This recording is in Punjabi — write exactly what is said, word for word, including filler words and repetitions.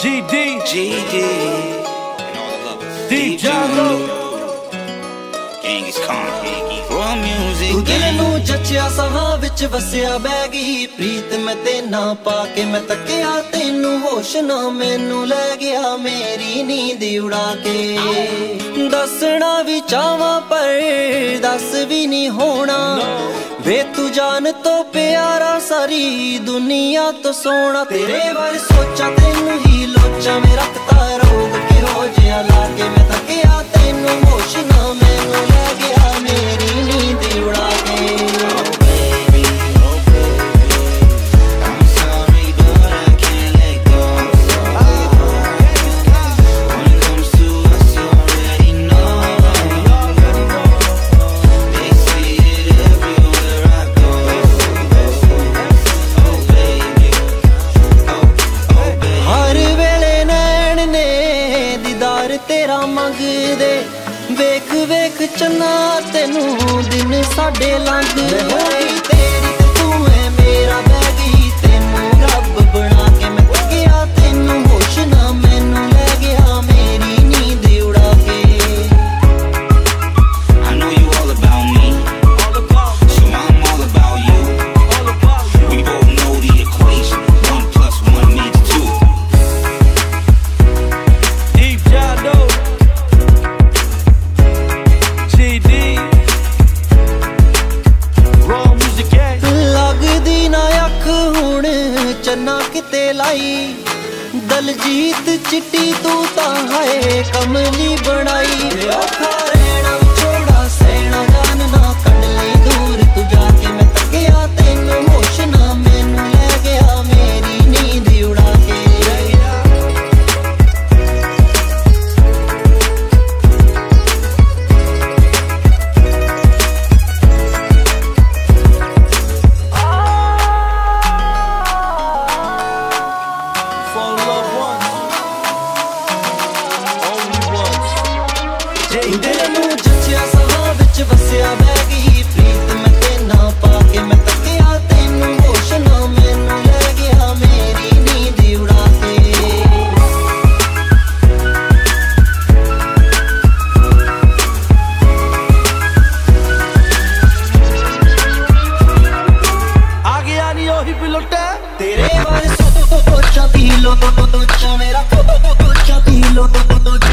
G D, G D, and all the lovers. D Django, gang is calm, raw music. ਤੂੰ ਦਿਲ ਨੂੰ ਜੱਚਿਆ ਸਾਹਾਂ ਵਿੱਚ ਵਸਿਆ ਬਹਿ ਗਈ ਪ੍ਰੀਤ ਮੈਂ ਤੇ ਨਾ ਪਾ ਕੇ ਮੈਂ ਤੱਕਿਆ ਤੈਨੂੰ ਹੋਸ਼ ਨਾ ਮੈਨੂੰ ਲੈ ਗਿਆ ਮੇਰੀ ਨੀਂਦ ਉਡਾ ਕੇ ਦੱਸਣਾ ਵੀ ਚਾਹਾਂ ਪਰ ਦੱਸ ਵੀ ਨਹੀਂ ਹੋਣਾ ਵੇ ਤੂੰ ਜਾਨ ਤੋਂ ਪਿਆਰਾ ਸਾਰੀ ਦੁਨੀਆ ਤੋਂ ਸੋਹਣਾ ਤੇਰੇ ਬਾਰੇ ਸੋਚਾਂ ਤੈਨੂੰ ਹੀ ਲੋਚਾਂ ਮੇਰਾ ਰੱਖਤਾ ਰੋਗ ਕਿਹੋ ਜਿਹਾ ਲਾਗੇ ਮੈਂ ਤੱਕਿਆ ਤੈਨੂੰ ਹੋਸ਼ ਨਾ ਮੈਨੂੰ ਲੈ ਗਿਆ ਮੇਰੀ ਨੀਂਦ ਉਡਾ ਕੇ ਤੇਰਾ ਮੰਗਦੇ ਵੇਖ ਵੇਖ ਚੰਨਾ ਤੈਨੂੰ ਦਿਨ ਸਾਡੇ ਲੰਘਦੇ ਹੋਈ ਤੇਰੀ ਤੇ ਤੂੰ ਹੈ ਮੇਰਾ ਬਹਿ ਗਈ ਤੈਨੂੰ ਰੱਬ ਬਣਾ ਕੇ ਮੈਂ ਗਿਆ ਤੈਨੂੰ ਹੋਸ਼ ਨਾ ਮੈਨੂੰ ਲੈ ਗਿਆ ਮੇਰੀ ਨੀਂਦ ਉਡਾ ਕੇ I know you all about me, so I'm all about you. We both know the equation, one plus one means two. Deep Django, G D, raw music gang. ਲੱਗਦੀ ਨਾ ਅੱਖ ਹੁਣ ਚੰਨਾ ਕਿਤੇ ਲਾਈ ਦਲਜੀਤ ਚਿੱਟੀ ਤੂੰ ਤਾਂ ਹਾਏ ਕਮਲੀ ਬਣਾਈ ਔਖਾ ਰਹਿਣਾ ਛੋੜਾ ਸਹਿਣਾ ਜਾਨ ਨਾ ਕੱਢ ਲਈ ਦੂਰ ਤੂੰ ਜਾ ਕੇ ਮੈਂ ਤੱਕਿਆ ਤੈਨੂੰ ਹੋਸ਼ ਨਾ ਮੈਨੂੰ ਲੈ ਗਿਆ ਮੇਰੀ ਨੀਂਦ ਉਡਾ ਕੇ ਦਿਲ ਨੂੰ ਜੱਚਿਆ ਸਾਹਾਂ ਵਿੱਚ ਵਸਿਆ ਬਹਿ ਗਈ ਪ੍ਰੀਤ ਮੈਂ ਤੇ ਨਾ ਪਾ ਕੇ ਮੈਂ ਤੱਕਿਆ ਤੈਨੂੰ ਹੋਸ਼ ਨਾ ਮੈਨੂੰ ਲੈ ਗਿਆ ਮੇਰੀ ਨੀਂਦ ਉਡਾ ਕੇ ਆ ਗਿਆ ਨੀ ਉਹੀ ਪਿਲਟਾ ਤੇਰੇ ਬਾਰੇ ਸੋਚਾਂ ਪੀ ਲੋ ਸੋਚਾਂ ਮੇਰਾ ਸੋਚਾਂ ਪੀ ਲੋ